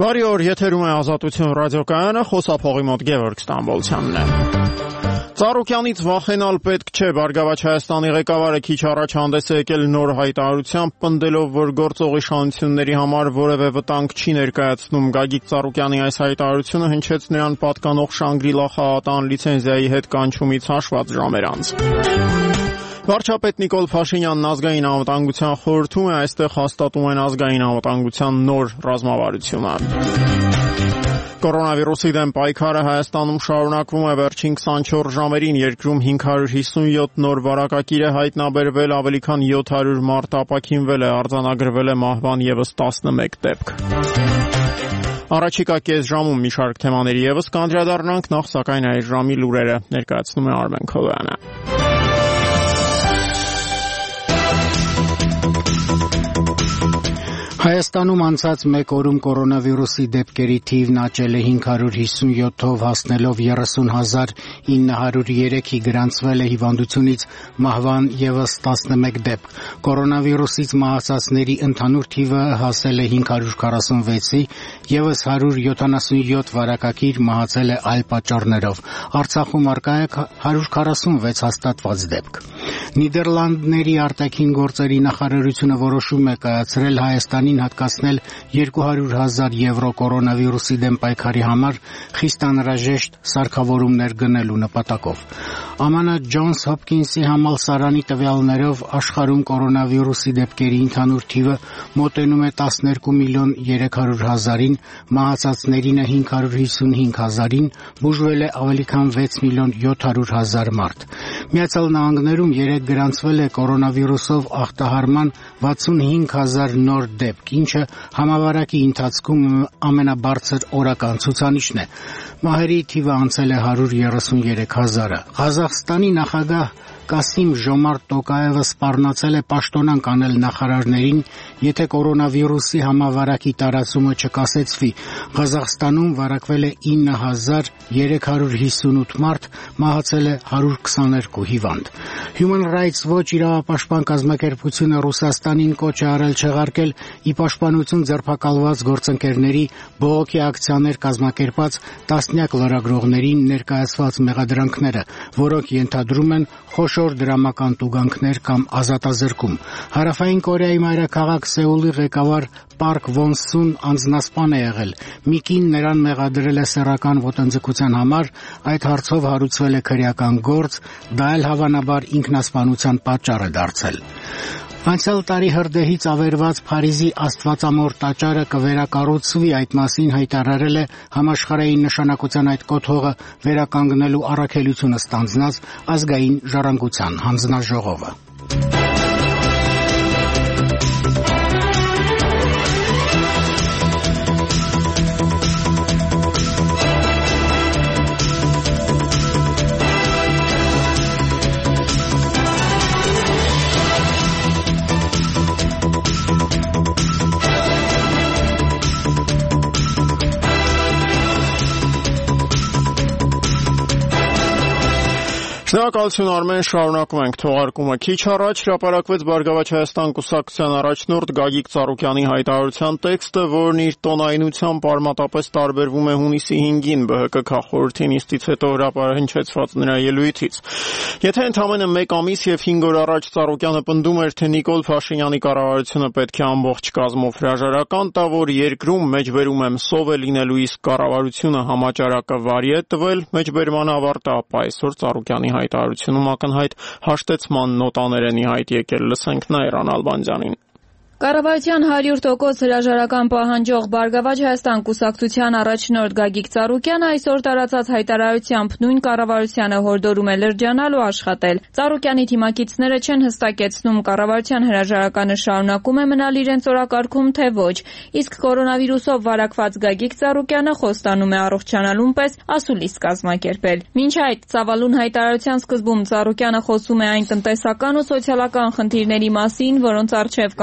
Բարի օր, եթերում է Ազատություն ռադիոկայանը, խոսափողի մոտ Գևորգ Ստամբոլցյանն է։ Ծառուկյանից վախենալ պետք չէ, Բարգավաճ Հայաստանի ղեկավարը քիչ առաջ հանդես է եկել նոր հայտարարությամբ, պնդելով, որ գործող իշխանությունների համար որևէ վտանգ չի ներկայացնում։ Գագիկ Ծառուկյանի այս հայտարարությունը հնչեց նրան պատկանող Շանգրիլա խաղատան լիցենզիայի հետ կանչումից հաշված ժամեր անց։ Վարչապետ Նիկոլ Փաշինյանն ազգային անվտանգության խորհրդում է, այստեղ հաստատում են ազգային անվտանգության նոր ռազմավարությունը։ Կորոնավիրուսի դեմ պայքարը Հայաստանում շարունակվում է, վերջին 24 ժամերին երկրում 557 նոր վարակակիր է հայտնաբերվել, ավելի քան 700 մարդ ապաքինվել է, արձանագրվել է մահվան ևս 11 դեպք։ Առաջիկա կես ժամում մի շարք թեմաների ևս կանդրադառնանք, նախ սակայն այս ժամի լուրերը ներկայացնում է Արմեն Քովյանը։ Հայաստանում անցած մեկ օրում կորոնավիրուսի դեպքերի թիվն աճել է 557-ով, հասնելով 30,903-ի, գրանցվել է հիվանդությունից մահվան ևս 11 դեպք։ Կորոնավիրուսից մահացածների ընդհանուր թիվը հասել է 546-ի, ևս 177 վարակակիր մահացել է այլ պատճառներով։ Արցախում առկա է 146 հաստատված դեպք։ Նիդերլանդների արտաքին գործերի նախարարությունը որոշում է կայացրել Հայաստանին հատկացնել 200,000 եվրո կորոնավիրուսի դեմ պայքարի համար խիստ անհրաժեշտ սարքավորումներ գնելու նպատակով։ ԱՄՆ Ջոնս Հոփքինսի համալսարանի տվյալներով աշխարհում կորոնավիրուսի դեպքերի ընդհանուր թիվը մոտենում է 12 միլիոն 300,000-ին, մահացածներինը 555,000-ին, բուժվել է ավելի քան 6 միլիոն 700,000 մարդ։ Միացյալ Նահանգներում երեկ գրանցվել է կորոնավիրուսով ախտահարման 65,000 նոր դեպք, ինչը համավարակի ընթացքում ամենաբարձր օրական ցուցանիշն է։ Մահերի թիվը անցել է 133,000-ը։ Ղազախստանի նախագահ Կասիմ Ժոմարտ Տոկաևը սպառնացել է պաշտոնանկ անել նախարարներին, եթե կորոնավիրուսի համավարակի տարածումը չկասեցվի։ Ղազախստանում վարակվել է 9,358 մարդ, մահացել է 122 հիվանդ։ Human Rights Watch իրավապաշտպան կազմակերպությունը Ռուսաստանին կոչ է արել չեղարկել ի պաշտպանություն ձերբակալված գործընկերների բողոքի ակցիաներ կազմակերպած տասնյակ լրագրողներին ներկայացված մեղադրանքները, որոնք ենթադրում են խոշոր դրամական տուգանքներ կամ ազատազրկում։ Հարավային Կորեայի մայրաքաղաք Սեուլի ղեկավար Պարկ Վոն Սուն անձնասպան է եղել։ Մի կին նրան մեղադրել է սեռական ոտնձգության համար, այդ հարցով հարուցվել է քրեական գործ, դա էլ հավանաբար ինքնասպանության պատճառ է դարձել։ Անցյալ տարի հրդեհից ավերված Փարիզի Աստվածամոր տաճարը կվերակառուցվի, այդ մասին հայտարարել է համաշխարհային նշանակության այդ կոթողը վերականգնելու առաքելությունը ստանձնած ազգային ժառանգության հանձնաժողովը։ Շնորհակալություն Արմեն, շարունակում ենք թողարկումը։ Քիչ առաջ հրապարակվեց Բարգավաճ Հայաստան կուսակցության առաջնորդ Գագիկ Ծառուկյանի հայտարարության տեքստը, որն իր տոնայնությամբ արմատապես տարբերվում է հունիսի 5-ին ԲՀԿ քաղաքխորհրդի նիստից հետո հրապարակեցված նրա ելույթից։ Եթե ընդամենը 1 ամիս եւ 5 օր առաջ Ծառուկյանը պնդում էր, թե Նիկոլ Փաշինյանի կառավարությունը պետք է ամբողջ կազմով հրաժարական տա, որ երկրում մեջբերում եմ սով է լինելու, իսկ կառավարությունը համաճարակը վարի է տվել, մեջբերման ավարտը, ապա այսօր Ծառուկյանի հայտարարությունում ակնհայտ հաշտեցման նոտաներ են ի հայտ եկել, լսենք Նաիրան Ալբանդյանին։ Կառավարության 100% հրաժարական պահանջող Բարգավաճ Հայաստան կուսակցության առաջնորդ Գագիկ Ծառուկյանը այսօր տարածած հայտարարությամբ նույն կառավարությանը հորդորում է լրջանալ ու աշխատել։ Ծառուկյանի թիմակիցները չեն հստակեցնում կառավարության հրաժարականը շարունակում է մնալ իրենց օրակարգում, թե ոչ, իսկ կորոնավիրուսով վարակված Գագիկ Ծառուկյանը խոստանում է առողջանալուն պես ասուլիս կազմակերպել։ Մինչ այդ ծավալուն հայտարարության սկզբում Ծառուկյանը խոսում է այն տնտեսական ու սոցիալական խնդիրների մասին, որոնց առջև կանգնած է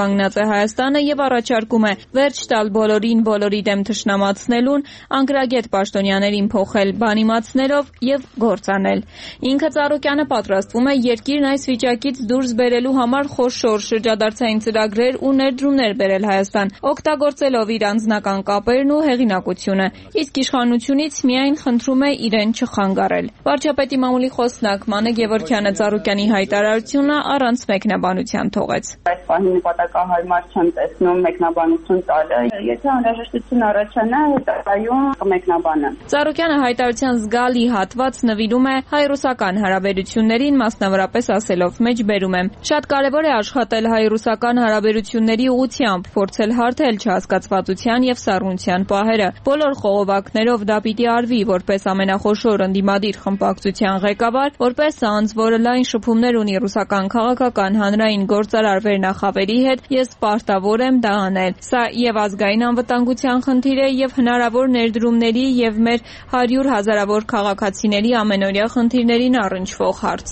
Հայաստանը եւ առաջարկում է վերջ տալ բոլորին բոլորի դեմ թշնամացնելուն, անկրագետ պաշտոնյաներին փոխել բանիմացներով եւ գործանել։ Ինքը Ծառուկյանը պատրաստվում է երկիրն այս վիճակից դուրս բերելու համար խոշոր շրջադարձային ծրագրեր ու ներդրումներ բերել Հայաստան, օգտագործելով իր անձնական կապերն ու հեղինակությունը, իսկ իշխանությունից միայն խնդրում է իրեն չխանգարել։ Վարչապետի մամուլի խոսնակ Մանե Գևորգյանը Ծառուկյանի հայտարարությունը առանց մեկնաբանության թողեց։ Այս պահին նպատակահարմար չեմ տեսնում մեկնաբանություն տալը, եթե անհրաժեշտություն առաջանա, հետագայում կմեկնաբանեմ։ Ծառուկյանը հայտարարության զգալի հատված նվիրում է հայ-ռուսական հարաբերություններին, մասնավորապես ասելով. «Մեջբերում եմ. Շատ կարևոր է աշխատել հայ-ռուսական հարաբերությունների ուղղությամբ, փորձել հարթել չհասկացվածության եւ սառնության պահերը։ Բոլոր խողովակներով դա պիտի արվի, որպես ամենախոշոր ընդդիմադիր խմբակցության ղեկավար, որպես անձ, որը լայն շփումներ ունի ռուսական քաղաքական հանրային գործարար վերնախավերի հետ, ես պարտավոր եմ դա անել։ Սա եւ ազգային անվտանգության խնդիր է եւ հնարավոր ներդրումների եւ մեր 100 հազարավոր քաղաքացիների ամենօրյա խնդիրներին առնչվող հարց»։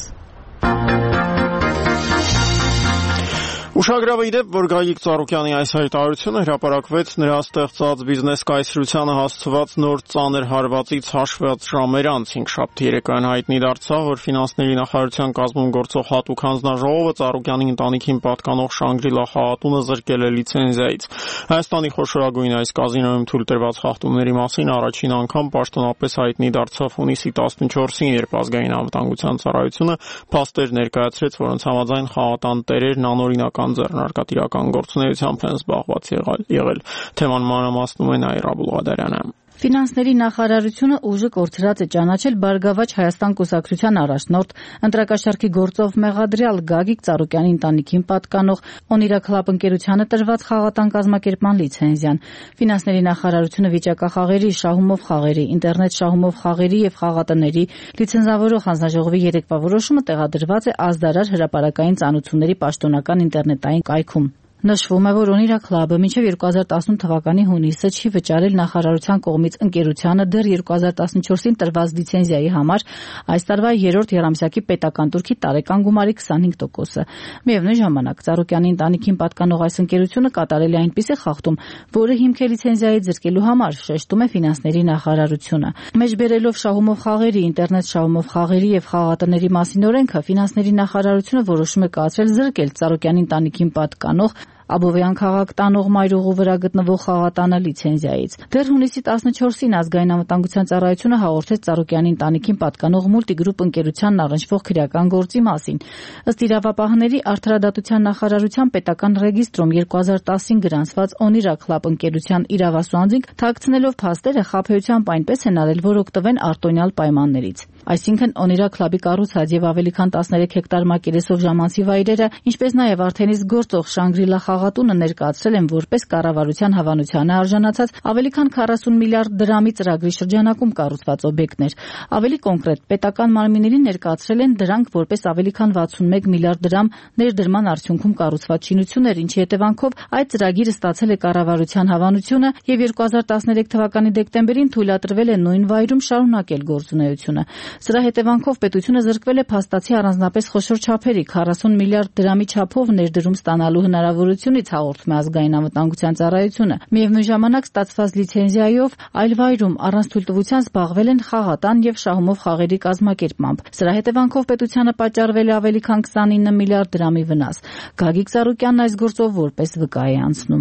Ուշագրավ է դեպ, որ Գագիկ Ծառուկյանի այս հայտարարությունը հրապարակվեց նրա ստեղծած բիզնես կայսրությանը հասցված նոր ծանր հարվածից հաշված ժամեր անց 5-շաբթի երեկոյան հայտնի դարձավ, որ ֆինանսների նախարարության կազմում գործող հատուկ հանձնաժողովը Ծառուկյանի ընտանիքին պատկանող Շանգրիլա խաղատունը զրկել է լիցենզիայից։ Հայաստանի խոշորագույն այս կազինոյում թույլ տրված խախտումների մասին առաջին անգամ պաշտոնապես հայտնի դարձավ հունիսի 14-ին, երբ ազգային անվտանգության ծառայությունը փաստեր ներկայացրեց, որոնց համաձայն խաղատան տերերն անօրինական ձեռնարկատիրական գործունեությամբ են զբաղված եղել։ Թեման մանրամասնում է Նաիրա Բուլղադարյանը։ Ֆինանսների նախարարությունը ուժը կորցրած է ճանաչել Բարգավաճ Հայաստան կուսակցության առաջնորդ, ընտրակաշառքի գործով մեղադրյալ Գագիկ Ծառուկյանի ընտանիքին պատկանող Օնիրա Քլաբ ընկերությանը տրված խաղատան կազմակերպման լիցենզիան։ Ֆինանսների նախարարությունը վիճակախաղերի, շահումով խաղերի, ինտերնետ շահումով խաղերի եւ խաղատների լիցենզավորող հանձնաժողովի երեկվա որոշումը տեղադրված է ազդարար հրապարակային ծանոթությունների պաշտոնական ինտերնետային կայքում։ Նշվում է, որ Օնիրա Քլաբը մինչև 2018 թվականի հունիսը չի վճարել նախարարության կողմից ընկերությանը դեռ 2014-ին տրված լիցենզիայի համար այս տարվա 3-րդ եռամսյակի պետական տուրքի տարեկան գումարի 25%-ը։ Միևնույն ժամանակ Ծառուկյանի ընտանիքին պատկանող այս ընկերությունը կատարել է այնպիսի խախտում, որը հիմք է լիցենզիայից զրկելու համար, շեշտում է ֆինանսների նախարարությունը։ Մեջբերելով շահումով խաղերի, ինտերնետ շահումով խաղերի եւ խաղատների մասին օրենքը, ֆինանսների նախարարությունը որոշում է կայացրել զրկել Ծառուկյանի ընտանիքին պատկանող Աբովյան քաղաք տանող մայրուղու վրա գտնվող խաղատանը լիցենզիայից։ Դեռ հունիսի 14-ին ազգային անվտանգության ծառայությունը հաղորդեց Ծառուկյանի ընտանիքին պատկանող Multigroup ընկերությանն առնչվող քրեական գործի մասին։ Ըստ իրավապահների արդարադատության նախարարության պետական ռեգիստրում 2010-ին գրանցված Օնիրա Քլաբ ընկերության իրավասու անձինք թաքցնելով փաստերը խաբեությամբ այնպես են արել, որ օգտվեն արտոնյալ պայմաններից։ Այսինքն Օնիրա Քլաբի կառուցած եւ ավելի քան 13 հեկտար մակերեսով ժամանցի վայրերը, ինչպես նաեւ արդեն իսկ գործող Շանգրիլա խաղատունը ներկայացրել են որպես կառավարության հավանությանը արժանացած ավելի քան 40 միլիարդ դրամի ծրագրի շրջանակում կառուցված օբյեկտներ։ Ավելի կոնկրետ, պետական մարմիններին ներկայացրել են դրանք որպես ավելի քան 61 միլիարդ դրամ ներդրման արդյունքում կառուցված շինություններ, ինչի հետևանքով այդ ծրագիրը ստացել է կառավարության հավանությունը եւ 2013 թվականի դեկտեմբերին թույլատրվել է նույն վայրում շարունակել գործունեությունը։ Սրա հետևանքով պետությունը զրկվել է փաստացի առանձնապես խոշոր չափերի 40 միլիարդ դրամի չափով ներդրում ստանալու հնարավորությունից, հաղորդում է ազգային անվտանգության ծառայությունը։ Միևնույն ժամանակ ստացված լիցենզիայով այլ վայրում առանց թույլտվության զբաղվել են խաղատան եւ շահումով խաղերի կազմակերպմամբ։ Սրա հետևանքով պետությանը պատճառվել է ավելի քան 29 միլիարդ դրամի վնաս։ Գագիկ Ծառուկյանն այս գործով որպես վկա է անցնում։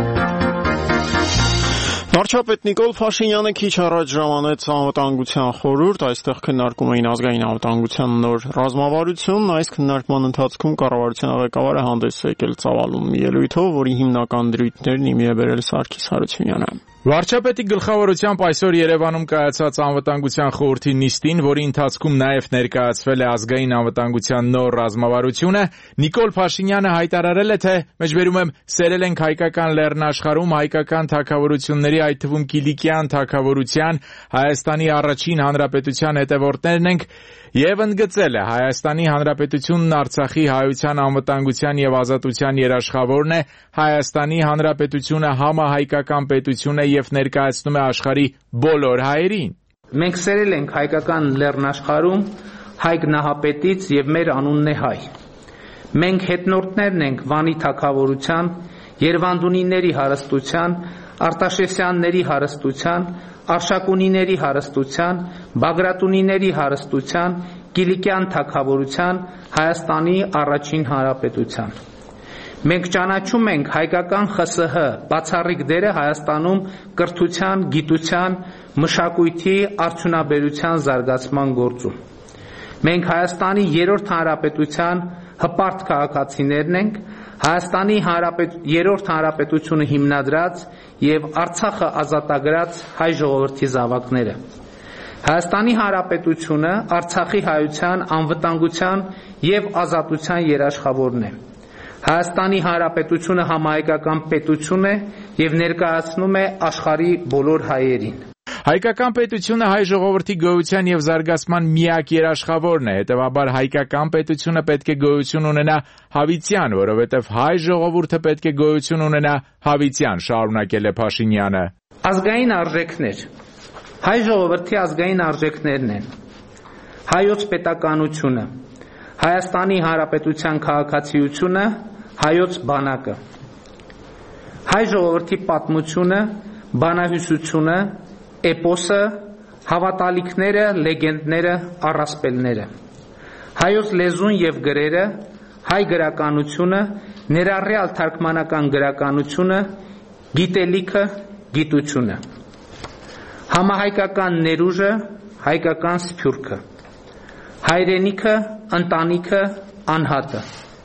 Վարչապետ Նիկոլ Փաշինյանը քիչ առաջ ժամանեց անվտանգության խորհուրդ, այստեղ քննարկում էին ազգային անվտանգության նոր ռազմավարությունն, այս քննարկման ընթացքում կառավարության ղեկավարը հանդես է եկել ծավալուն մի ելույթով, որի հիմնական դրույթներն իմի է բերել Սարգիս Հարությունյանը։ Վարչապետի գլխավորությամբ այսօր Երևանում կայացած անվտանգության խորհրդի նիստին, որի ընթացքում նաև ներկայացվել է ազգային անվտանգության նոր ռազմավարությունը, Նիկոլ Փաշինյանը հայտարարել է, թե մեջբերում եմ սերել ենք հայկական լեռնաշխարհում հայկական թագավորությունների, այդ թվում Կիլիկյան թագավորության, Հայաստանի առաջին հանրապետության հետևորդներն ենք եւ ընդգծել է Հայաստանի Հանրապետությունն Արցախի հայության անվտանգության եւ ազատության երաշխավորն է, Հայաստանի Հանրապետությունը համահայկական պետություն է եւ ներկայացնում է աշխարհի բոլոր հայերին։ Մենք սերել ենք հայկական լեռնաշխարհում Հայկ Նահապետից եւ մեր անունն է հայ։ Մենք հետնորդներն ենք Վանի թագավորության Երևանդունիների հարստության, Արտաշեսյանների հարստության, Արշակունիների հարստության, Բագրատունիների հարստության, Կիլիկյան թագավորության, Հայաստանի առաջին հանրապետության։ Մենք ճանաչում ենք հայկական ԽՍՀ բացառիկ դերը Հայաստանում կրթության, գիտության, մշակույթի, արդյունաբերության զարգացման գործում։ Մենք Հայաստանի երրորդ հանրապետության հպարտ քաղաքացիներն ենք, Հայաստանի երրորդ հանրապետությունը հիմնադրած եւ Արցախը ազատագրած հայ ժողովրդի զավակները։ Հայաստանի հանրապետությունը Արցախի հայության անվտանգության եւ ազատության երաշխավորն է։ Հայաստանի հանրապետությունը համահայկական պետություն է եւ ներկայացնում է աշխարհի բոլոր հայերին։ Հայկական պետությունը հայ ժողովրդի գոյության եւ զարգացման միակ երաշխավորն է, հետեւաբար հայկական պետությունը պետք է գոյություն ունենա հավիտյան, որովհետեւ հայ ժողովուրդը պետք է գոյություն ունենա հավիտյան, շարունակել է Փաշինյանը։ Ազգային արժեքներ։ Հայ ժողովրդի ազգային արժեքներն են հայոց պետականությունը, Հայաստանի Հանրապետության քաղաքացիությունը, հայոց բանակը։ Հայ ժողովրդի պատմությունը, բանահյուսությունը, էպոսը, հավատալիքները, լեգենդները, առասպելները։ Հայոց լեզուն եւ գրերը, հայ գրականությունը, ներառյալ թարգմանական գրականությունը, գիտելիքը, գիտությունը։ Համահայկական ներուժը, հայկական սփյուռքը։ Հայրենիքը, ընտանիքը, անհատը։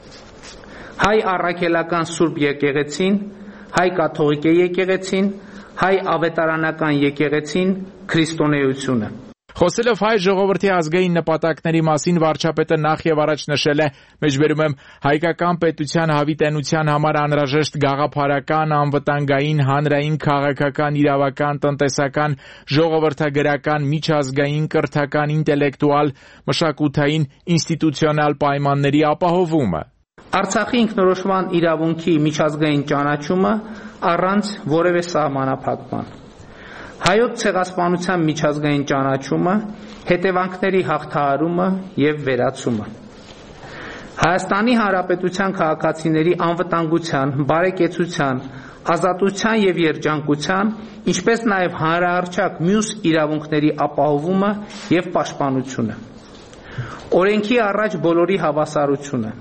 Հայ առաքելական Սուրբ եկեղեցին, հայ կաթողիկե եկեղեցին, հայ ավետարանական եկեղեցին, քրիստոնեությունը։ Խոսելով հայ ժողովրդի ազգային նպատակների մասին վարչապետը նախ եւ առաջ նշել է, մեջբերում եմ, հայկական պետության հավիտենության համար անհրաժեշտ գաղափարական, անվտանգային, հանրային, քաղաքական, իրավական, տնտեսական, ժողովրդագրական, միջազգային, կրթական, ինտելեկտուալ, մշակութային, ինստիտուցիոնալ պայմանների ապահովումը։ Արցախի ինքնորոշման իրավունքի միջազգային ճանաչումը առանց որևէ սահմանափակման։ Հայոց ցեղասպանության միջազգային ճանաչումը, հետևանքների հաղթահարումը եւ վերացումը։ Հայաստանի Հանրապետության քաղաքացիների անվտանգության, բարեկեցության, ազատության եւ երջանկության, ինչպես նաեւ հանրահռչակ մյուս իրավունքների ապահովումը եւ պաշտպանությունը։ Օրենքի առաջ բոլորի հավասարությունը։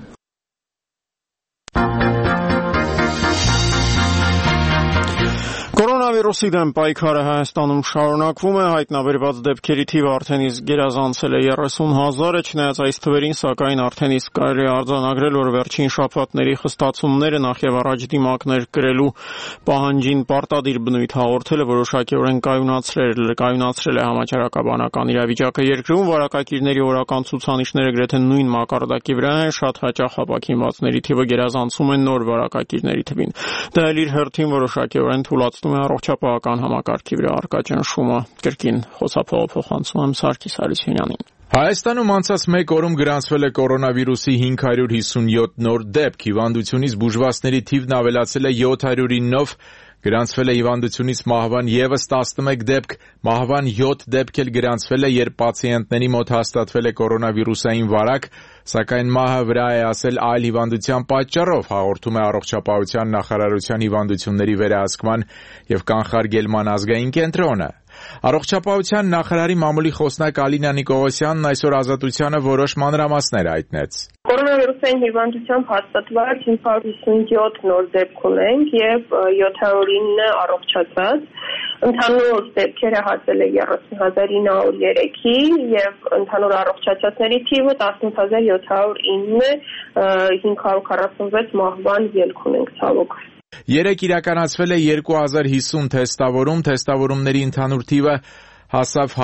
Կորոնավիրուսի դեմ պայքարը Հայաստանում շարունակվում է, հայտնաբերված դեպքերի թիվը արդեն իսկ գերազանցել է 30,000-ը, չնայած այս թվերին, սակայն արդեն իսկ կարելի է արձանագրել, որ վերջին շաբաթների խստացումները նախ եւ առաջ դիմակներ կրելու պահանջին պարտադիր բնույթ հաղորդելը որոշակիորեն կայունացրել է համաճարակաբանական իրավիճակը երկրում, վարակակիրների օրական ցուցանիշները գրեթե նույն մակարդակի վրա են, շատ հաճախ ապաքինվածների թիվը գերազանցում են նոր վարակակիրների թվին։ Դա էլ իր հերթին որոշակիորեն թույլատնում է առողջապահական համակարգի վրա առկա ճնշումը։ Կրկին խոսափողը փոխանցում եմ Սարգիս Հարությունյանին։ Հայաստանում անցած մեկ օրում գրանցվել է կորոնավիրուսի 557 նոր դեպք, հիվանդությունից բուժվածների թիվն ավելացել է 709-ով, գրանցվել է հիվանդությունից մահվան ևս 11 դեպք, մահվան 7 դեպք էլ գրանցվել է, երբ պացիենտների մոտ հաստատվել է կորոնավիրուսային վարակ, սակայն մահը վրա է ասել այլ հիվանդության պատճառով, հաղորդում է Առողջապահության նախարարության հիվանդությունների վերահսկման եւ կանխարգելման ազգային կենտրոնը։ Առողջապահության նախարարի մամուլի խոսնակ Ալինա Նիկողոսյանն այսօր Ազատությանը որոշ մանրամասներ հայտնեց։ Կորոնավիրուսային հիվանդությամբ հաստատված 557 նոր դեպք ունենք եւ 709 առողջացած։ Ընդհանուր դեպքերը հասել է 30,903-ի եւ ընդհանուր առողջացածների թիվը 18,709 է, 546 մահվան ելք ունենք ցավոք։ Երեկ իրականացվել է 2050 թեստավորում, թեստավորումների ընդհանուր թիվը հասավ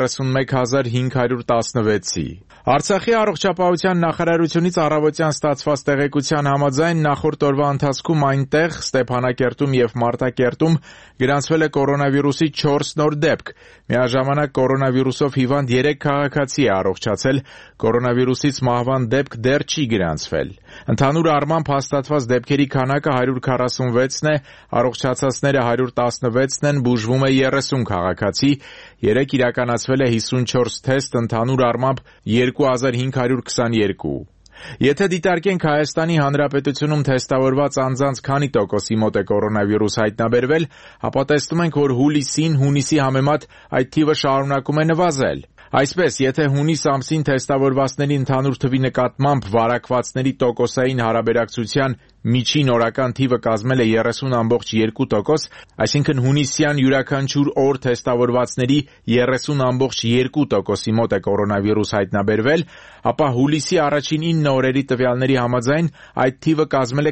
131,516-ի։ Արցախի առողջապահության նախարարությունից առավոտյան ստացված տեղեկության համաձայն նախորդ օրվա ընթացքում այնտեղ Ստեփանակերտում եւ Մարտակերտում գրանցվել է կորոնավիրուսի 4 նոր դեպք։ Միաժամանակ կորոնավիրուսով հիվանդ 3 քաղաքացի է առողջացել, կորոնավիրուսից մահվան դեպք դեռ չի գրանցվել։ Ընդհանուր առմամբ հաստատված դեպքերի քանակը 146-ն է, առողջացածները 116-ն են, բուժվում է 30 քաղաքացի, երեկ իրականացվել է 54 թեստ, ընդհանուր առմամբ 2522։ Եթե դիտարկենք Հայաստանի Հանրապետությունում թեստավորված անձանց քանի տոկոսի մոտ է կորոնավիրուս հայտնաբերվել, ապա տեսնում ենք, որ հուլիսին հունիսի համեմատ այդ թիվը շարունակում է նվազել։ Այսպես, եթե հունիս ամսին թեստավորվածների ընդհանուր թվի նկատմամբ վարակվածների տոկոսային հարաբերակցության միջին օրական թիվը կազմել է 30.2%, այսինքն հունիսյան յուրաքանչյուր օր թեստավորվածների 30.2%-ի մոտ է կորոնավիրուս հայտնաբերվել, ապա հուլիսի առաջին 9 օրերի տվյալների համաձայն այդ թիվը կազմել է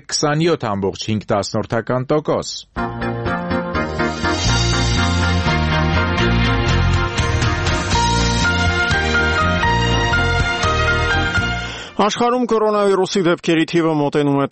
27.5%։ Աշխարհում կորոնավիրուսի դեպքերի թիվը մոտենում է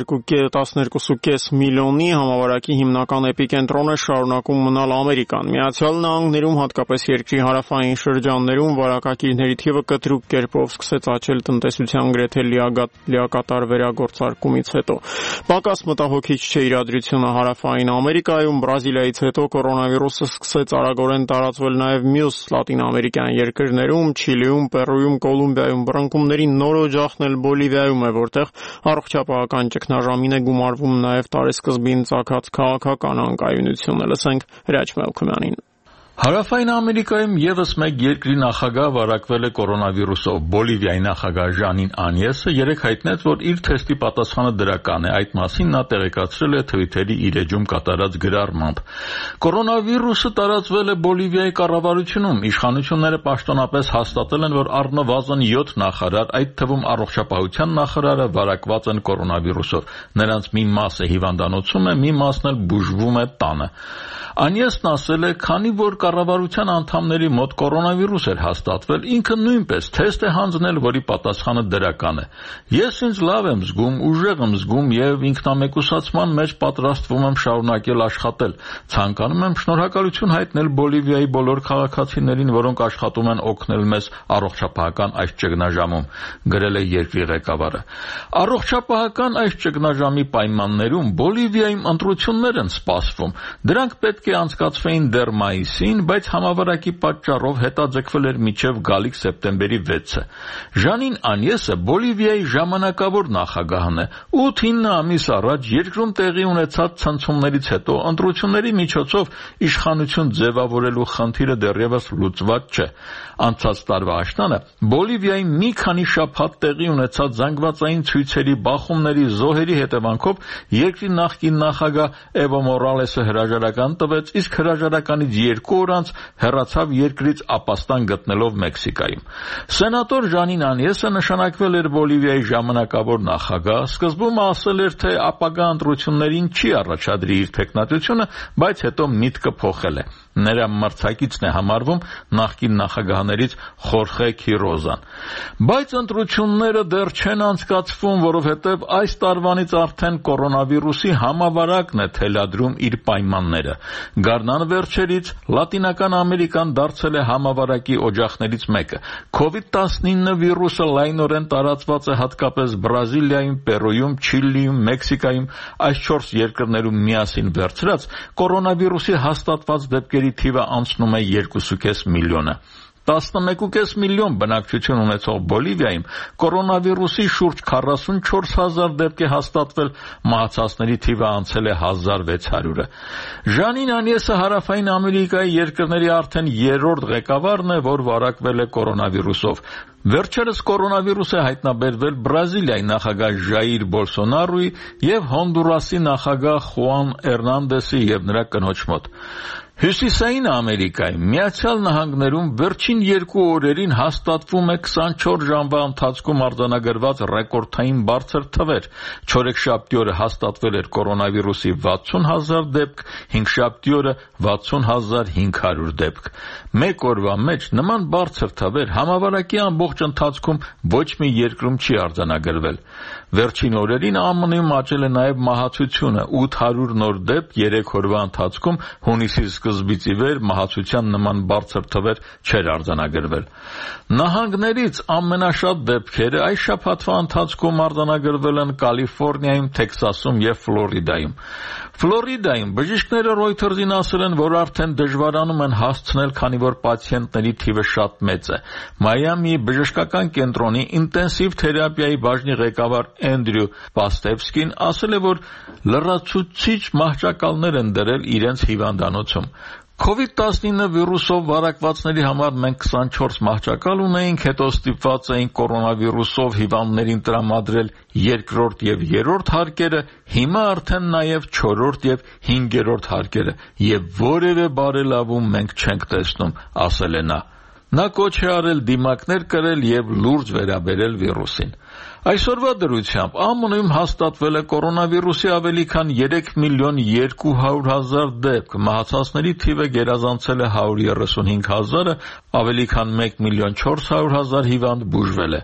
12.5 միլիոնի, համավարակի հիմնական էպիկենտրոնը շարունակում մնալ Ամերիկան։ Միացյալ Նահանգներում, հատկապես երկրի հարավային շրջաններում, վարակակիրների թիվը կտրուկ կերպով սկսեց աճել տնտեսության գրեթե լիակատար վերագործարկումից հետո։ Պակաս մտահոգիչ չէ իրադրությունը հարավային Ամերիկայում, Բրազիլիայից հետո կորոնավիրուսը սկսեց արագորեն տարածվել նաև մյուս լատինամերիկյան երկրներում, Չիլիում, Պերուում, Կոլումբիայում, բռնկումների նոր ջախնել Բոլիվիայում է, որտեղ առողջապահական ճգնաժամին է գումարվում նաև տարեսկզբին ծագած քաղաքական անկայունությունը։ Լսենք Հրաչ Մելքումյանին։ Հարավային Ամերիկայում եւս մեկ երկրի նախագահ վարակվել է կորոնավիրուսով։ Բոլիվիայի նախագահ Ժանին Անյեսը երեկ հայտնեց, որ իր թեստի պատասխանը դրական է։ Այդ մասին նա տեղեկացրել է Թվիթերի իր էջում կատարած գրառմամբ։ Կորոնավիրուսը տարածվել է Բոլիվիայի կառավարությունում։ Իշխանությունները պաշտոնապես հաստատել են, որ առնվազն 7 նախարար, այդ թվում առողջապահության նախարարը, վարակված են կորոնավիրուսով։ Նրանց մի մասը հիվանդանոցում է, մի մասն էլ բուժվում է տանը։ Անյեսն ասել է, քանի որ կառավարության անդամների մոտ կորոնավիրուս էր հաստատվել, ինքը նույնպես թեստ է հանձնել, որի պատասխանը դրական է։ Ես ինձ լավ եմ զգում, ուժեղ եմ զգում եւ ինքնամեկուսացման մեջ պատրաստվում եմ շարունակել աշխատել։ Ցանկանում եմ շնորհակալություն հայտնել Բոլիվիայի բոլոր քաղաքացիներին, որոնք աշխատում են օգնել մեզ առողջապահական այս ճգնաժամում, գրել է երկրի ղեկավարը։ Առողջապահական այս ճգնաժամի պայմաններում Բոլիվիայում ընտրություններ են սպասվում։ Դրանք պետք է անցկացվեին դեռ մայիսին, բայց համավարակի պատճառով հետաձգվել էր մինչև գալիք սեպտեմբերի 6-ը։ Ժանին Անյեսը Բոլիվիայի ժամանակավոր նախագահն է։ 8-9 ամիս առաջ երկրում տեղի ունեցած ցնցումներից հետո ընտրությունների միջոցով իշխանություն ձևավորելու խնդիրը դեռևս լուծված չէ։ Անցած տարվա աշնանը Բոլիվիայի մի քանի շաբաթ տեղի ունեցած զանգվածային ցույցերի, բախումների, զոհերի հետևանքով երկրի նախկին նախագահ Էվո Մորալեսը հրաժարական տվեց, իսկ հրաժարականից 2 օր անց հեռացավ երկրից ապաստան գտնելով Մեքսիկայում։ Սենատոր Ժանին Անյեսը նշանակվել էր Բոլիվիայի ժամանակավոր նախագահ, սկզբում ասել էր, թե ապագա ընտրություններին չի առաջադրի իր թեկնածությունը, բայց հետո միտքը փոխել է։ Նրա մրցակիցն է համարվում նախկին նախագահներից Խորխե Քիրոզան։ Բայց ընտրությունները դեռ չեն անցկացվում, որովհետև այս տարվանից արդեն կորոնավիրուսի համավարակն է թելադրում իր պայմանները։ Գարնան վերջերից Լատինական Ամերիկան դարձել է համավարակի օջախներից մեկը։ COVID-19 վիրուսը լայնորեն տարածված է հատկապես Բրազիլիայում, Պերուում, Չիլիում, Մեքսիկայում, այս 4 երկրներում միասին վերցրած կորոնավիրուսի հաստատված դեպքերի թիվը անցնում է 2.5 միլիոնը։ 11.5 միլիոն բնակչություն ունեցող Բոլիվիայում կորոնավիրուսի շուրջ 44,000 դեպք է հաստատվել, մահացածների թիվը անցել է 1600-ը։ Ժանին Անյեսը հարավային Ամերիկայի երկրների արդեն 3-րդ ղեկավարն է, որ վարակվել է կորոնավիրուսով։ Վերջերս կորոնավիրուս է հայտնաբերվել Բրազիլիայի նախագահ Ժայիր Բոլսոնարոյի եւ Հոնդուրասի նախագահ Խուան Էրնանդեսի եւ նրա կնոջ մոտ։ Հյուսիսային Ամերիկայում Միացյալ Նահանգներում վերջին 2 օրերին հաստատվում է 24 ժամվա ընթացքում արձանագրված ռեկորդային բարձր թվեր։ Չորեքշաբթի օրը հաստատվել էր կորոնավիրուսի 60,000 դեպք, հինգշաբթի օրը 60,500 դեպք։ Մեկ օրվա մեջ նման բարձր թվեր համավարակի ամբողջ ընթացքում ոչ մի երկրում չի արձանագրվել։ Վերջին օրերին ԱՄՆ-ում աճել է նաև մահացությունը՝ 800 նոր դեպք 3 օրվա ընթացքում հունիսի սկզբից ի վեր մահացության նման բարձր թվեր չէր արձանագրվել։ Նահանգներից ամենաշատ դեպքերը այս շաբաթվա ընթացքում արձանագրվել են Կալիֆոռնիայում, Թեքսասում եւ Ֆլորիդայում։ Ֆլորիդայում բժիշկները Reuters-ին ասել են, որ արդեն դժվարանում են հասցնել, քանի որ պացիենտների թիվը շատ մեծ է։ Մայամիի բժշկական կենտրոնի ինտենսիվ թերապիայի բաժնի ղեկավար Էնդրյու Պաստևսկին ասել է, որ լրացուցիչ մահճակալներ են դրել իրենց հիվանդանոցում։ COVID-19 վիրուսով վարակվածների համար մենք 24 մահճակալ ունեինք, հետո ստիպված էինք կորոնավիրուսով հիվանդներին տրամադրել երկրորդ եւ երրորդ հարկերը, հիմա արդեն նաեւ 4-րդ եւ 5-րդ հարկերը, եւ որևէ բարելավում մենք չենք տեսնում, ասել է նա։ Նա կոչ է արել դիմակներ կրել եւ լուրջ վերաբերել վիրուսին։ Այսօրվա դրությամբ ԱՄՆ-ում հաստատվել է կորոնավիրուսի ավելի քան 3 միլիոն 200 հազար դեպք, մահացածների թիվը գերազանցել է 135 հազարը, ավելի քան 1 միլիոն 400 հազար հիվանդ բուժվել է։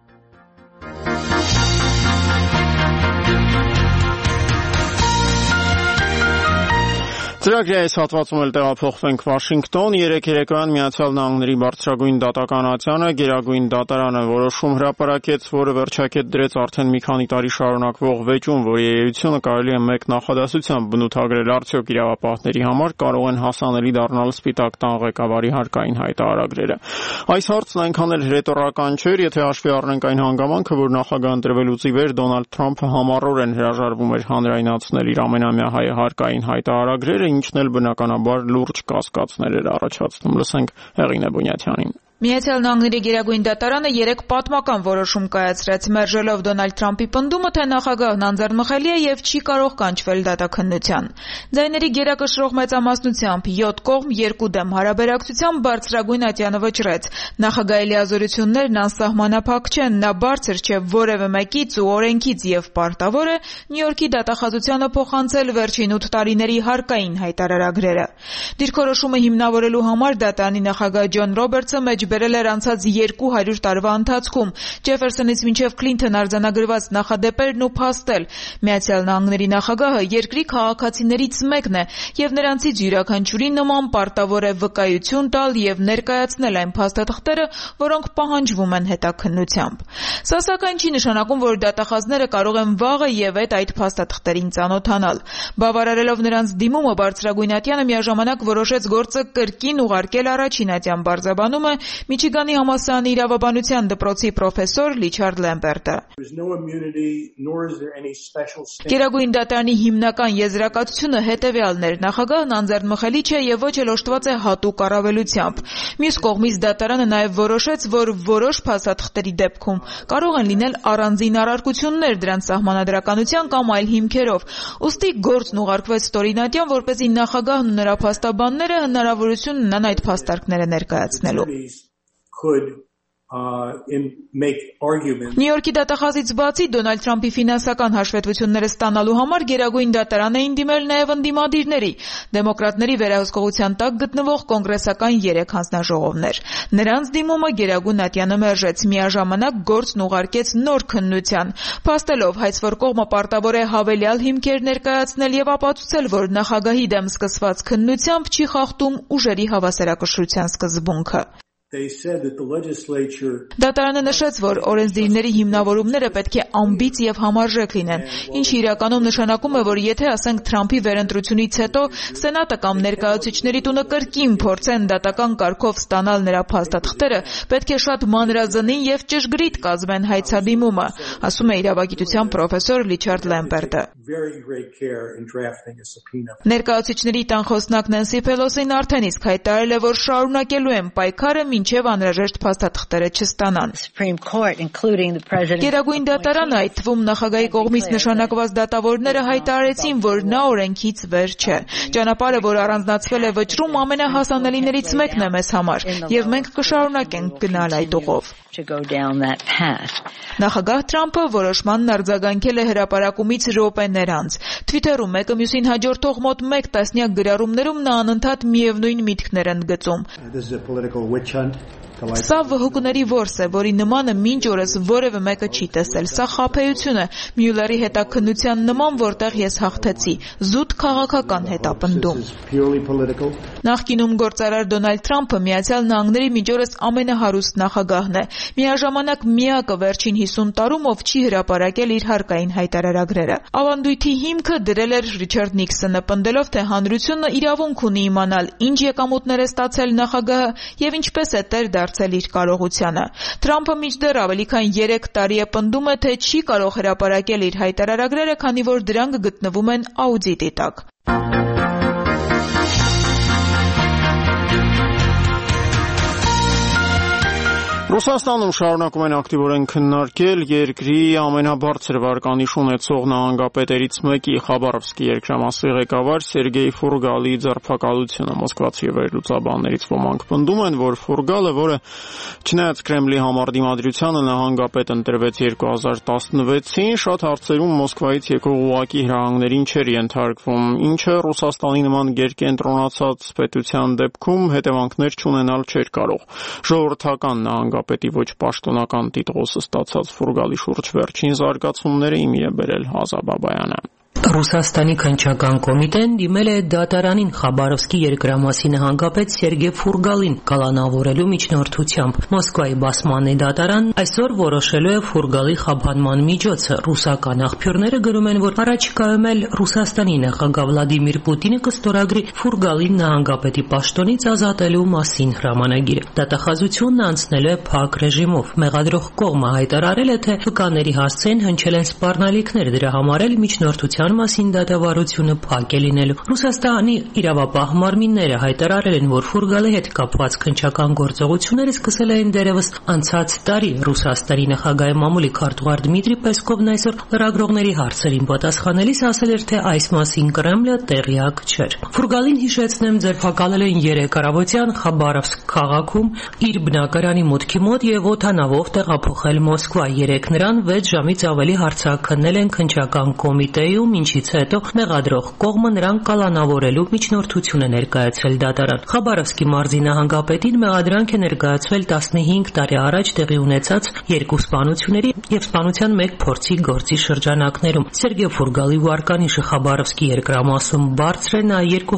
Ծրագրի այս հատվածում էլ տեղափոխվենք Վաշինգտոն։ Երեկոյան Միացյալ Նահանգների բարձրագույն դատական ատյանը Գերագույն դատարանը որոշում հրապարակեց, որը վերջակետ դրեց արդեն մի քանի տարի շարունակվող վեճում, որի էությունը կարելի է մեկ նախադասությամբ բնութագրել արդյոք իրավապահների համար կարող են հասանելի դառնալ Սպիտակ տան ղեկավարի հարկային հայտարարագրերը։ Այս հարցն այնքան էլ հրետորական չէր, եթե հաշվի առնենք այն հանգամանքը, որ նախագահ ընտրվելուց ի վեր Դոնալդ Թրամփը համառորեն հրաժարվում էր հանրայնացնել իր ամենամյա հարկային հայտարարագրերը, ինչն էլ բնականաբար լուրջ կասկածներ էր առաջացնում։ Լսենք Հեղինե Բունյաթյանին։ Միացյալ Նահանգների Գերագույն դատարանը 3 պատմական որոշում կայացրեց, մերժելով Դոնալդ Թրամփի պնդումը, թե նախագահն անձեռնմխելի է եւ չի կարող կանչվել դատաքննության։ Ձայների գերակշռող մեծամասնությամբ 7 կողմ 2 դեմ հարաբերակցությամբ բարձրագույն ատյանը վճռեց։ Նախագահի լիազորություններն անսահմանափակ չեն, նա բարձր չէ որևէ մեկից ու օրենքից եւ պարտավոր է Նյու Յորքի դատախազությանը փոխանցել վերջին 8 տարիների հարկային հայտարարագրերը։ Դիրքորոշումը հիմնավորելու համար դատարանի նախագահ Ջոն Ռոբերտսը մեջ բերել էր անցած 200 տարվա ընթացքում Ջեֆերսոնից մինչև Քլինթոն արձանագրված նախադեպերն ու փաստել։ Միացյալ Նահանգների նախագահը երկրի քաղաքացիներից մեկն է եւ նրանցից յուրաքանչյուրի նման պարտավոր է վկայություն տալ եւ ներկայացնել այն փաստաթղթերը, որոնք պահանջվում են հետաքննությամբ։ Սա սակայն չի նշանակում, որ դատախազները կարող են վաղը եւ այդ փաստաթղթերին ծանոթանալ։ Բավարարելով նրանց դիմումը բարձրագույն ատյանը միաժամանակ որոշեց գործը կրկին ուղարկել առաջին ատյան բարձաբանումը Միչիգանի համալսարանի իրավաբանության դպրոցի պրոֆեսոր Լիչարդ Լեմպերտը։ Գերագույն դատարանի հիմնական եզրակացությունը հետևյալն էր. նախագահն անձեռնմխելի չէ եւ ոչ էլ օժտված է հատուկ առավելությամբ։ Մյուս կողմից դատարանը նաեւ որոշեց, որ որոշ փաստաթղթերի դեպքում կարող են լինել առանձին առարկություններ դրանց սահմանադրականության կամ այլ հիմքերով։ Ուստի գործն ուղարկվեց ստորինատյան, որպեսզի նախագահն ու նրա փաստաբանները հնարավորություն ունենան այդ փաստարկները ներկայացնելու։ Նյու Յորքի դատախազից բացի Դոնալդ Թրամփի ֆինանսական հաշվետվությունները ստանալու համար Գերագույն դատարան էին դիմել նաև ընդդիմադիրների, դեմոկրատների վերահսկողության տակ գտնվող կոնգրեսական 3 հանձնաժողովներ։ Նրանց դիմումը Գերագույն ատյանը մերժեց, միաժամանակ գործն ուղարկեց նոր քննության, փաստելով հայց, որ կողմը պարտավոր է հավելյալ հիմքեր ներկայացնել եւ ապացուցել, որ նախագահի դեմ սկսված քննությամբ չի խախտում ուժերի հավասարակշռության սկզբունքը։ Դատարանը նշեց, որ օրենսդիրների հիմնավորումները պետք է ամբից եւ համարժեք լինեն, ինչը իրականում նշանակում է, որ եթե ասենք Թրամփի վերընտրությունից հետո Սենատը կամ ներկայացուցիչների տունը կրկին փորձեն դատական կարգով ստանալ նրա փաստաթղթերը, պետք է շատ մանրազնին եւ ճշգրիտ կազմեն հայցադիմումը, ասում է իրավագիտության պրոֆեսոր Լիչարդ Լեմպերտը։ Ներկայացուցիչների տան խոսնակ Նենսի Փելոսին արդեն իսկ հայտարարել է, որ շարունակելու են պայքարը մինչև անհրաժեշտ փաստաթղթերը չստանան։ Գերագույն դատարանը, այդ թվում նախագահի կողմից նշանակված դատավորները հայտարարեցին, որ նա օրենքից վեր չէ։ Ճանապարհը, որ առանձնացվել է վճռում, ամենահասանելիներից մեկն է մեզ համար, եւ մենք կշարունակենք գնալ այդ ուղով։ Նախագահ Թրամփը որոշմանն արձագանքել է հրապարակումից րոպեներ անց։ Թվիթերում մեկը մյուսին հաջորդող մոտ 1 տասնյակ գրառումներում նա անընդհատ միևնույն միտքներ ընդգծում։ Սա վհուկների որս է, որի նմանը մինչ օրս որևէ մեկը չի տեսել։ Սա խաբեություն է, Մյուլլերի հետաքննության նման, որտեղ ես հաղթեցի, զուտ քաղաքական հետապնդում։ Նախկինում գործարար Դոնալդ Թրամփը Միացյալ Նահանգների մինչ օրս ամենահարուստ նախագահն է, միաժամանակ միակը վերջին 50 տարում, ով չի հրապարակել իր հարկային հայտարարագրերը։ Ավանդույթի հիմքը դրել էր Ռիչարդ Նիքսոնը, պնդելով, թե հանրությունը իրավունք ունի իմանալ, ինչ եկամուտներ է ստացել նախագահը եւ ինչպես է տեր դարձել իր կարողությանը։ Թրամփը մինչդեռ ավելի քան 3 տարի է պնդում է, թե չի կարող հրապարակել իր հայտարարագրերը, քանի որ դրանք գտնվում են աուդիտի տակ։ Ռուսաստանում շարունակում են ակտիվորեն քննարկել երկրի ամենաբարձր վարկանիշ ունեցող նահանգապետերից մեկի Խաբարովսկի երկրամասի ղեկավար Սերգեյ Ֆուրգալի ձերբակալությունը։ Մոսկվացի վերլուծաբաններից ոմանք պնդում են, որ Ֆուրգալը, որը չնայած Կրեմլի համար դիմադրությանը նահանգապետ ընտրվեց 2016-ին, շատ հարցերում Մոսկվայից եկող ուղղակի հրահանգներին չէր ենթարկվում, ինչը Ռուսաստանի նման գերկենտրոնացած պետության դեպքում հետևանքներ չունենալ չէր կարող։ Ժողովրդական նահանգապետի ոչ պաշտոնական տիտղոսը ստացած Ֆուրգալի շուրջ վերջին զարգացումները իմի է բերել Ազա Բաբայանը։ Ռուսաստանի քննչական կոմիտեն դիմել է դատարանին Խաբարովսկի երկրամասի նահանգապետ Սերգեյ Ֆուրգալին կալանավորելու միջնորդությամբ։ Մոսկվայի բասմանի դատարան այսօր որոշելու է Ֆուրգալի խաբանման միջոցը։ Ռուսական աղբյուրները գրում են, որ առաջիկայում էլ Ռուսաստանի նախագահ Վլադիմիր Պուտինը կստորագրի Ֆուրգալին նահանգապետի պաշտոնից ազատելու մասին հրամանագիրը։ Դատախազությունն անցնելու է փակ ռեժիմով։ Մեղադրող կողմը հայտարարել է, թե վկաների հասցեն հնչել են սպառնալիքներ, դրա համար էլ միջնորդության մասին դատավարությունը փակ է լինելու։ Ռուսաստանի իրավապահ մարմինները հայտարարել են, որ Ֆուրգալի հետ կապված քննչական գործողությունները սկսել էին դեռևս անցած տարի։ Ռուսաստանի նախագահի մամուլի քարտուղար Դմիտրի Պեսկովն այսօր լրագրողների հարցերին պատասխանելիս ասել էր, թե այս մասին Կրեմլը տեղյակ չէր։ Ֆուրգալին, հիշեցնեմ, ձերբակալել են 3 առավոտյան Խաբարովսկ քաղաքում իր բնակարանի մուտքի մոտ եւ օդանավով տեղափոխել Մոսկվա։ 3 նրան 6 ժամից ավելի հարցաքննել են քննչական կոմիտեում, ինչից հետո մեղադրող կողմը նրան կալանավորելու միջնորդություն է ներկայացրել դատարան։ Խաբարովսկի մարզի նահանգապետին մեղադրանք է ներկայացվել 15 տարի առաջ տեղի ունեցած 2 սպանությունների եւ սպանության 1 փորձի գործի շրջանակներում։ Սերգեյ Ֆուրգալի վարկանիշը Խաբարովսկի երկրամասում բարձր է, նա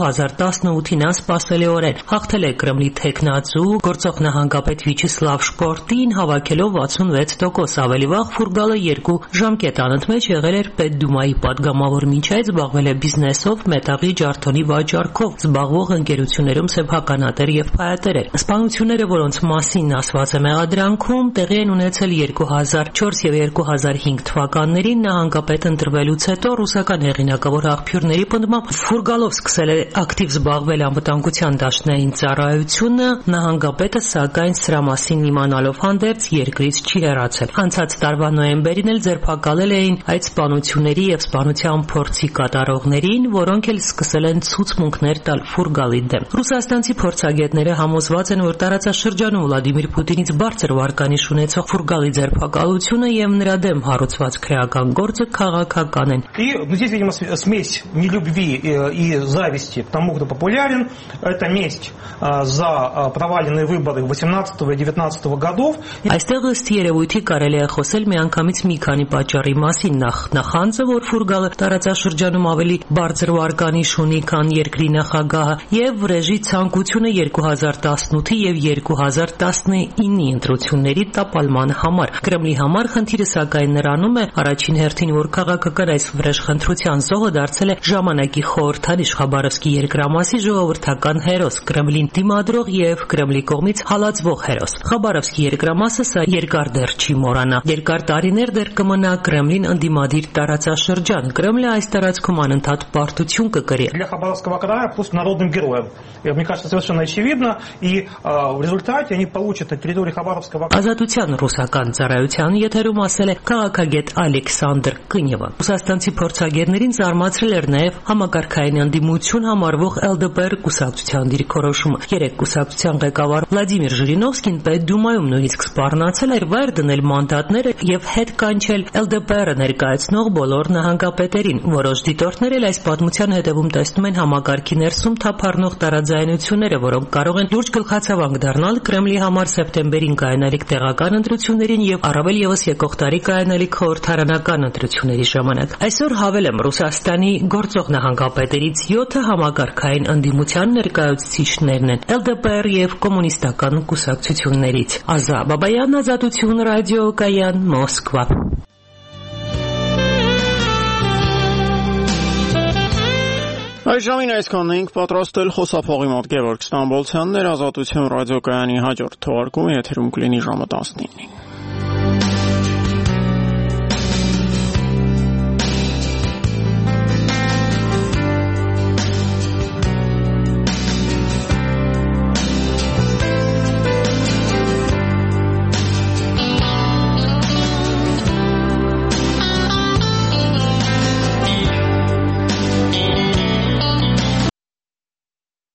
2018-ին անսպասելիորեն հաղթել է Կրեմլի թեկնածու գործող նահանգապետ Վիչեսլավ Շպորտին, հավաքելով 66%։ Ավելի վաղ Ֆուրգալը 2 ժամկետ անընդմեջ եղել էր Պետդումայի պատգամավոր, մինչ այդ զբաղվել է բիզնեսով, մետաղի ջարդոնի վաճառքով, զբաղվող ընկերություններում սեփականատեր եւ փայատեր էր։ Սպանությունները, որոնց մասին ասված է մեղադրանքում, տեղի են ունեցել 2004 եւ 2005 թվականներին նահանգապետ ընտրվելուց հետո ռուսական հեղինակավոր աղբյուրների պնդմամբ Ֆուրգալով սկսել է ակտիվ զբաղվել անվտանգության դաշնային ծառայությունը, նահանգապետը սակայն սրա մասին իմանալով հանդերձ երկրից չի հեռացել։ Անցած տարվա նոյեմբերին էլ ձերբակալել էին այդ սպանությունների եւ սպանության փորձի կատարողներին, որոնք էլ սկսել են ցուցմունքներ տալ Ֆուրգալի դեմ։ Ռուսաստանցի փորձագետները համոզված են, որ տարածաշրջանում Վլադիմիր Պուտինից բարձր վարկանիշ ունեցող Ֆուրգալի ձերբակալությունը եւ նրա дем հարուցված քրեական գործը քաղաքական են։ И здесь, видимо, смесь нелюбви и зависти к тому, кто популярен. Это месть за проваленные выборы 18 и 19 годов. Այստեղ ըստ երևույթի կարելի է խոսել միանգամից մի քանի պատճառի մասին։ Նախանձը, որ Ֆուրգալը տարածաշրջանում ավելի բարձր վարկանիշ ունի, քան երկրի նախագահը, եւ վրեժի ցանկությունը 2018-ի եւ 2019-ի ընտրությունների տապալման համար։ Կրեմլի համար խնդիրը սակայն նրանում է առաջին հերթին, որ քաղաքական այս վրեժխնդրության զոհը դարձել է ժամանակի խորհրդանիշ Խաբարովսկի երկրամասի ժողովրդական հերոս, Կրեմլին դիմադրող եւ Կրեմլի կողմից հալածվող հերոս։ Խաբարովսկի երկրամասը սա երկար դեռ չի մոռանա։ Երկար տարիներ դեռ կմնա Կրեմլին ընդդիմադիր տարածաշրջան։ Կրեմլը այս տարածքում անընդհատ պարտություն կկրի։ Для Хабаровского края пусть народным героем. И мне кажется, совершенно очевидно, и в результате они получат на территории Хабаровского края. Ազատության ռուսական ծառայության եթերում ասել է քաղաքագետ Ալեքսանդր Կնևը։ Ռուսաստանցի փորձագետներին զարմացրել էր նաև համակարգային ընդդիմություն համարվող LDPR կուսակցության դիրքորոշումը։ 3 կուսակցության ղեկավար Վլադիմիր Ժիրինովսկին Պետդումայում նույնիսկ սպառնացել էր վայր դնել մանդատները եւ հետ կանչել LDPR-ը ներկայացնող բոլոր նահանգապետերին։ Ավելին, որոշ դիտորդներ էլ այս պատմության հետևում տեսնում են համակարգի ներսում թափառնող տարաձայնությունները, որոնք կարող են լուրջ գլխացավանք դառնալ Կրեմլի համար սեպտեմբերին կայանալիք տեղական ընտրություններին եւ առավել եւս եկող տարի կայանալիք խորհրդարանական ընտրությունների ժամանակ։ Այսօր հավելեմ Ռուսաստանի գործող նահանգապետերից 7 համակարգային ընդդիմության ներկայացուցիչներն են ԼԴՊ եւ կոմունիստական կուսակցություններից։ Ազա Բաբայան, Ազատություն ռադիո, Կայան, Մոսկվա։ Այս ժամին այսքանն էինք պատրաստել խոսափողի մոտ Գևորգ Ստամբոլցյանն էր, Ազատություն ռադիոկայանի հաջորդ թողարկումը եթերում կլինի ժամը 19-ին։